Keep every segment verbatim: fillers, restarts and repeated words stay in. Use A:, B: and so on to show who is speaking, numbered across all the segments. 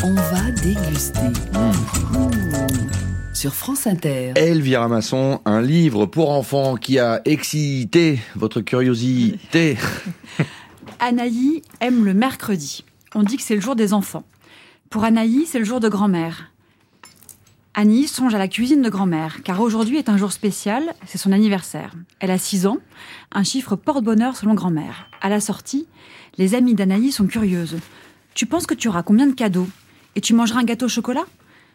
A: On va déguster. Mmh. Mmh. Sur France Inter.
B: Elvira Masson, un livre pour enfants qui a excité votre curiosité.
C: Anaïs aime le mercredi. On dit que c'est le jour des enfants. Pour Anaïs, c'est le jour de grand-mère. Annie songe à la cuisine de grand-mère, car aujourd'hui est un jour spécial, c'est son anniversaire. Elle a six ans, un chiffre porte-bonheur selon grand-mère. À la sortie, les amies d'Anaïs sont curieuses. « Tu penses que tu auras combien de cadeaux ? Et tu mangeras un gâteau au chocolat ?»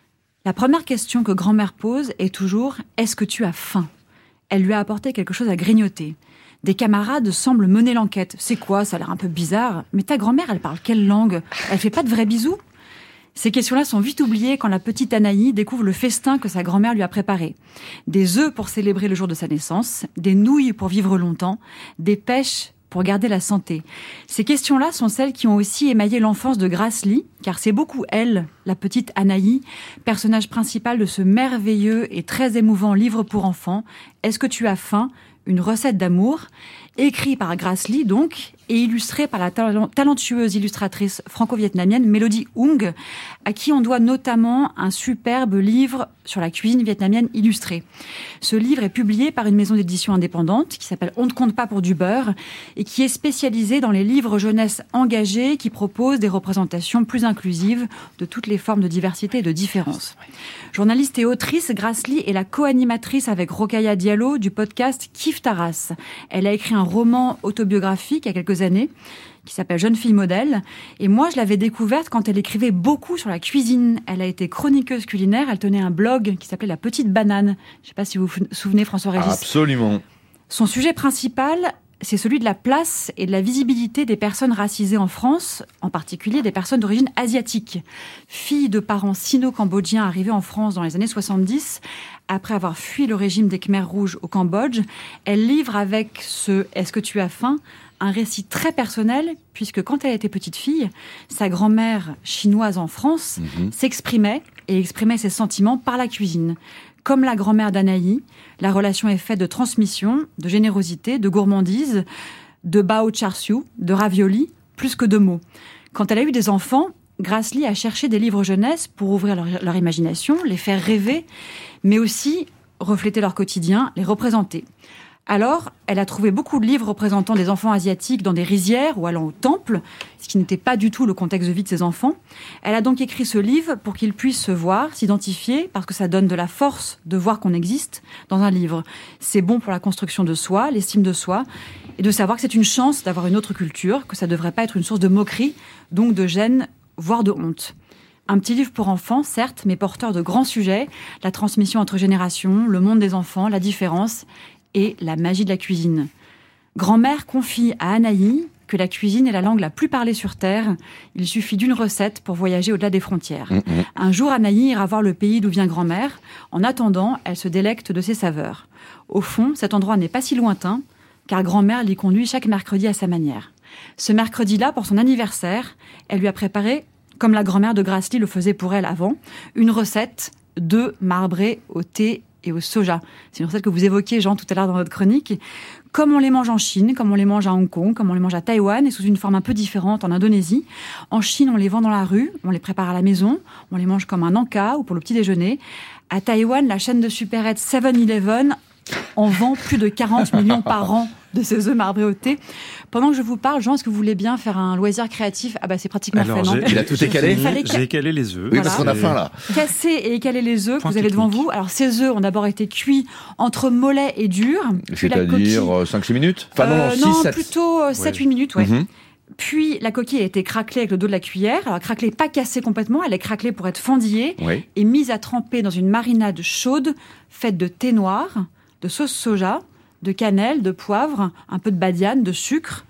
C: La première question que grand-mère pose est toujours « Est-ce que tu as faim ?» Elle lui a apporté quelque chose à grignoter. Des camarades semblent mener l'enquête. « C'est quoi ? Ça a l'air un peu bizarre. Mais ta grand-mère, elle parle quelle langue ? Elle fait pas de vrais bisous ?» Ces questions-là sont vite oubliées quand la petite Anaïs découvre le festin que sa grand-mère lui a préparé. Des œufs pour célébrer le jour de sa naissance, des nouilles pour vivre longtemps, des pêches pour garder la santé. Ces questions-là sont celles qui ont aussi émaillé l'enfance de Grassley, car c'est beaucoup elle, la petite Anaïs, personnage principal de ce merveilleux et très émouvant livre pour enfants. Est-ce que tu as faim ? Une recette d'amour, écrit par Grassley donc, et illustré par la talentueuse illustratrice franco-vietnamienne Mélodie Ung, à qui on doit notamment un superbe livre sur la cuisine vietnamienne illustrée. Ce livre est publié par une maison d'édition indépendante qui s'appelle On ne compte pas pour du beurre et qui est spécialisée dans les livres jeunesse engagés qui proposent des représentations plus inclusives de toutes les formes de diversité et de différence. Journaliste et autrice, Grassley est la co-animatrice avec Rokhaya Diallo du podcast Kif Taras. Elle a écrit un roman autobiographique il y a quelques années qui s'appelle Jeune fille modèle. Et moi, je l'avais découverte quand elle écrivait beaucoup sur la cuisine. Elle a été chroniqueuse culinaire. Elle tenait un blog qui s'appelait La Petite Banane. Je ne sais pas si vous vous souvenez, François-Régis.
B: Absolument.
C: Son sujet principal, c'est celui de la place et de la visibilité des personnes racisées en France, en particulier des personnes d'origine asiatique. Fille de parents sino-cambodgiens arrivés en France dans les années soixante-dix, après avoir fui le régime des Khmers rouges au Cambodge, elle livre avec ce « Est-ce que tu as faim ?» un récit très personnel, puisque quand elle était petite fille, sa grand-mère chinoise en France mmh. s'exprimait et exprimait ses sentiments par la cuisine. Comme la grand-mère d'Anaïs, la relation est faite de transmission, de générosité, de gourmandise, de bao char siu, de ravioli, plus que de mots. Quand elle a eu des enfants, Grassley a cherché des livres jeunesse pour ouvrir leur, leur imagination, les faire rêver, mais aussi refléter leur quotidien, les représenter. Alors, elle a trouvé beaucoup de livres représentant des enfants asiatiques dans des rizières ou allant au temple, ce qui n'était pas du tout le contexte de vie de ses enfants. Elle a donc écrit ce livre pour qu'ils puissent se voir, s'identifier, parce que ça donne de la force de voir qu'on existe dans un livre. C'est bon pour la construction de soi, l'estime de soi, et de savoir que c'est une chance d'avoir une autre culture, que ça ne devrait pas être une source de moquerie, donc de gêne, voire de honte. Un petit livre pour enfants, certes, mais porteur de grands sujets, la transmission entre générations, le monde des enfants, la différence et la magie de la cuisine. Grand-mère confie à Anaïs que la cuisine est la langue la plus parlée sur Terre. Il suffit d'une recette pour voyager au-delà des frontières. Mmh. Un jour, Anaïs ira voir le pays d'où vient grand-mère. En attendant, elle se délecte de ses saveurs. Au fond, cet endroit n'est pas si lointain, car grand-mère l'y conduit chaque mercredi à sa manière. Ce mercredi-là, pour son anniversaire, elle lui a préparé, comme la grand-mère de Grassley le faisait pour elle avant, une recette d'œufs marbrés au thé et au soja. C'est une recette que vous évoquiez, Jean, tout à l'heure dans votre chronique. Comme on les mange en Chine, comme on les mange à Hong Kong, comme on les mange à Taïwan, et sous une forme un peu différente en Indonésie. En Chine, on les vend dans la rue, on les prépare à la maison, on les mange comme un encas ou pour le petit déjeuner. À Taïwan, la chaîne de supérettes seven eleven en vend plus de quarante millions par an de ces œufs marbrés au thé. Pendant que je vous parle, Jean, est-ce que vous voulez bien faire un loisir créatif ? Ah bah c'est pratiquement
D: Alors,
C: fait, non ?
B: Il a tout écalé ?
D: J'ai écalé les œufs.
B: Oui, parce qu'on a faim là.
C: Casser et écaler les œufs que
D: Point
C: vous avez devant
D: technique.
C: vous. Alors ces œufs ont d'abord été cuits entre mollet et dur. Puis la
B: C'est-à-dire
C: coquille-
B: cinq six minutes ? Enfin non,
C: Euh,
B: non,
C: non,
B: six sept.
C: plutôt euh, sept huit minutes, ouais.
B: Mhm.
C: Puis la coquille a été craquelée avec le dos de la cuillère. Alors craquelée, pas cassée complètement, elle est craquelée pour être fendillée
B: Oui.
C: et mise à tremper dans une marinade chaude faite de thé noir, de sauce soja, de cannelle, de poivre, un peu de badiane, de sucre.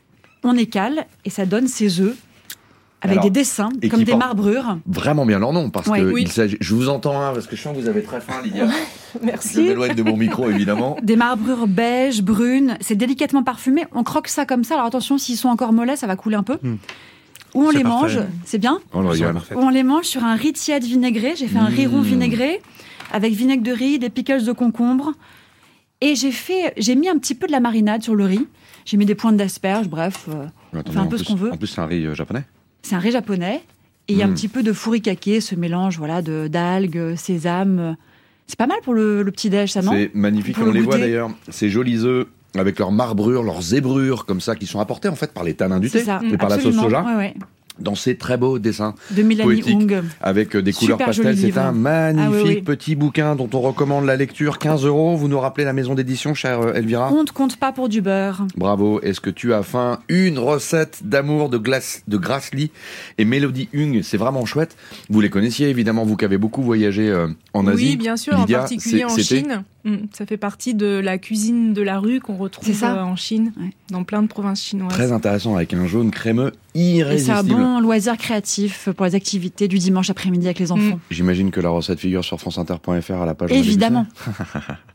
C: On écale et ça donne ces œufs avec
B: Alors,
C: des dessins,
B: et
C: comme
B: qui
C: des
B: portent
C: marbrures.
B: Vraiment bien leur nom, parce
C: Ouais.
B: que
C: Oui.
B: il s'agit... je vous entends, hein, parce que je sens que vous avez très faim, Lydia. Je
E: Merci.
B: m'éloigne de mon micro, évidemment.
C: Des marbrures beige, brunes, c'est délicatement parfumé. On croque ça comme ça. Alors attention, s'ils sont encore mollets, ça va couler un peu.
D: Mm.
C: Ou on
D: C'est
C: les
D: parfait.
C: mange, c'est bien.
B: On le
D: Ça va
B: regarde.
D: parfait.
C: Ou on les mange sur un riz tiède vinaigré. J'ai fait un riz rond
B: Mmh.
C: vinaigré avec vinaigre de riz, des pickles de concombre. Et j'ai fait, j'ai mis un petit peu de la marinade sur le riz. J'ai mis des pointes d'asperges, bref, euh, on
B: Attendez,
C: fait un
B: en
C: peu
B: plus-
C: ce qu'on veut.
B: En plus, c'est un riz euh, japonais.
C: C'est un riz japonais. Et il y a
B: Mmh.
C: un petit peu de furikake, ce mélange voilà, de, d'algues, sésame. C'est pas mal pour le, le petit-déj, ça, non?
B: C'est magnifique,
C: Pour
B: on
C: le
B: les voit
C: goûter.
B: d'ailleurs, ces jolis œufs avec leurs marbrures, leurs zébrures, comme ça, qui sont apportés en fait par les tanins du
C: C'est
B: thé
C: ça,
B: et par la sauce
C: absolument.
B: soja,
C: Ouais, ouais.
B: dans ces très beaux dessins
C: De Mélanie
B: poétiques,
C: Hung.
B: avec des couleurs
C: Super
B: pastel.
C: joli
B: C'est
C: livre.
B: un magnifique
C: Ah oui, oui.
B: petit bouquin dont on recommande la lecture, quinze euros. Vous nous rappelez la maison d'édition, chère euh, Elvira?
C: On ne compte pas pour du beurre.
B: Bravo. Est-ce que tu as faim? Une recette d'amour de glace, de Grassley et Mélodie Hung. C'est vraiment chouette. Vous les connaissiez, évidemment, vous qui avez beaucoup voyagé euh, en Asie.
D: Oui, bien sûr,
B: Lydia,
D: en particulier
B: c'est-
D: en
B: c'était
D: Chine. Mm, ça fait partie de la cuisine de la rue qu'on retrouve
C: C'est ça.
D: euh, en Chine,
C: Ouais.
D: dans plein de provinces chinoises.
B: Très intéressant, avec un jaune crémeux
C: Et c'est un
B: irrésistible.
C: bon loisir créatif pour les activités du dimanche après-midi avec les enfants.
B: J'imagine que la recette figure sur franceinter point f r à la page.
C: Évidemment.
B: Relecture.